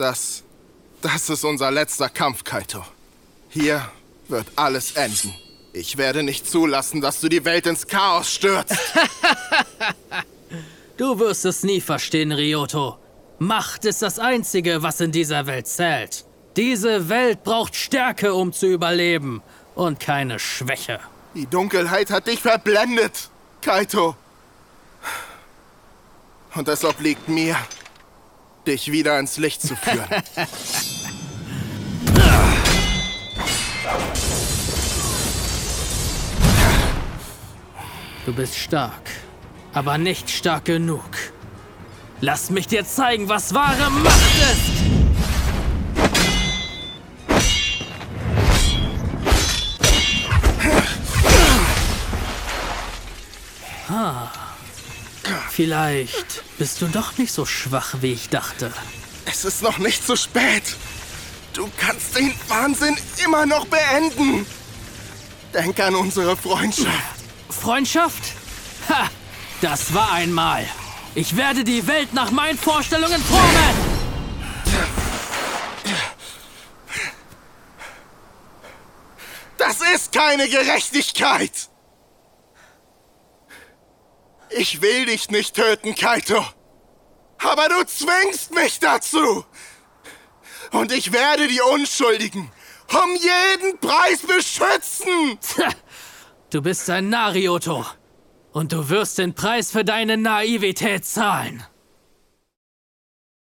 Das ist unser letzter Kampf, Kaito. Hier wird alles enden. Ich werde nicht zulassen, dass du die Welt ins Chaos stürzt. Du wirst es nie verstehen, Ryoto. Macht ist das Einzige, was in dieser Welt zählt. Diese Welt braucht Stärke, um zu überleben, und keine Schwäche. Die Dunkelheit hat dich verblendet, Kaito. Und es obliegt mir, dich wieder ins Licht zu führen. Du bist stark, aber nicht stark genug. Lass mich dir zeigen, was wahre Macht ist! Vielleicht bist du doch nicht so schwach, wie ich dachte. Es ist noch nicht zu spät. Du kannst den Wahnsinn immer noch beenden. Denk an unsere Freundschaft. Freundschaft? Ha! Das war einmal. Ich werde die Welt nach meinen Vorstellungen formen! Das ist keine Gerechtigkeit! Ich will dich nicht töten, Kaito. Aber du zwingst mich dazu! Und ich werde die Unschuldigen um jeden Preis beschützen! Du bist ein Narioto. Und du wirst den Preis für deine Naivität zahlen.